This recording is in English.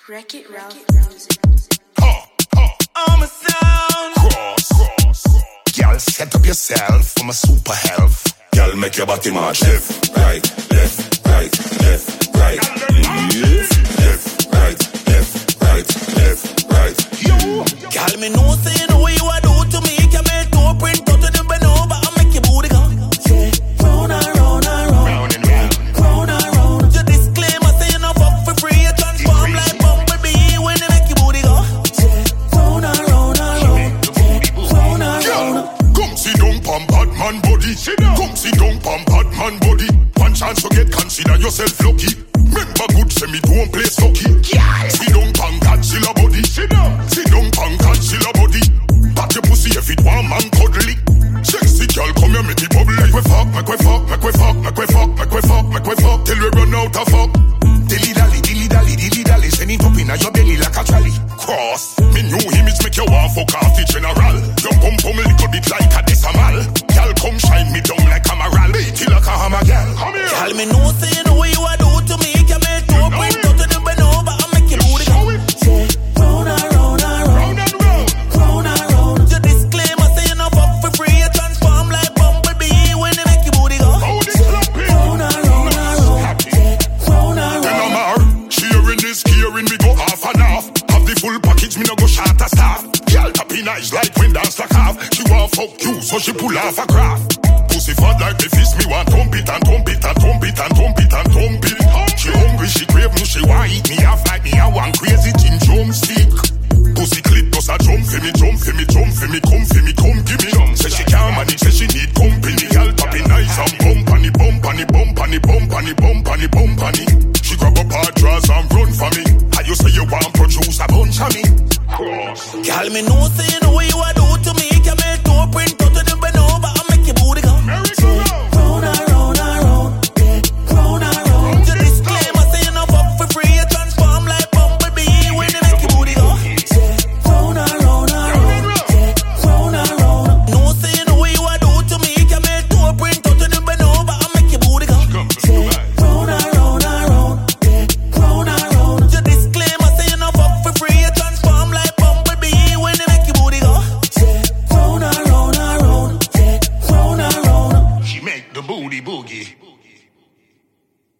Wreck-It Ralph music. I'm a sound. Cross. Girl, set up yourself for my super health. Girl, make your body march left, right, left, right, left, right. Left, right, left, right, left, right. Girl, me know say you know what you a do to me. Can make two print out to the bend over and make your booty go. Yeah, round and round and round. Round and round. Round and round. Your disclaimer say you no fuck for free. You transform like bumblebee when they make your booty go. Yeah, round and round and round. Round and round. Come sit down, pam bad man body. Come sit down, pam bad man body. One chance to get, consider yourself lucky. Remember good, say me don't play sucky. Sit down, pam Godzilla body. Sit down, pam Godzilla body. Back your pussy if it warm and cuddly. Sexy girl, come here, make it bubble. Make we fuck, make we fuck, make we fuck, make we fuck, make we fuck, make we fuck till we run out of fuck. Dilly dally, dilly dally, dilly dally. Send it up inna your belly like a trolley. Cross, me new image make you want fuck off the general. Your bum bum little bit like a decimal. Girl, come shine me down like a moral. Beat it like a hammer, girl. Come here. Girl, me know say you know what you a do to me. Can make two print out to the bend over and make your booty go. Yeah, round and round and round. Round and round. Round and round. Your disclaimer say you no fuck for free. You transform like bumblebee when they make your booty go. Hold it clapping. Round and round and round. Round and Then I'm round. her. Cheering is caring, we go half and half. Have the full package, me no go short a staff. Girl tapping eyes like when dance like half. She want fuck you, so she pull off a craft. Pussy fat like the fist, me want thump it and thump it and thump it and thump it and thump it. She hungry, she crave me, she want eat me off like me a one crazy gin drumstick. Pussy clit does a jump for me, jump for me, jump for me, come give me. Say she can't manage, say she need company. Girl tapping eyes and bump on it, bump on it, bump on it, bump on it, bump on it, bump on it. She grab up her drawers and run for me. How you say you want produce a bunch of me? Girl, me know say you know what you a do to me.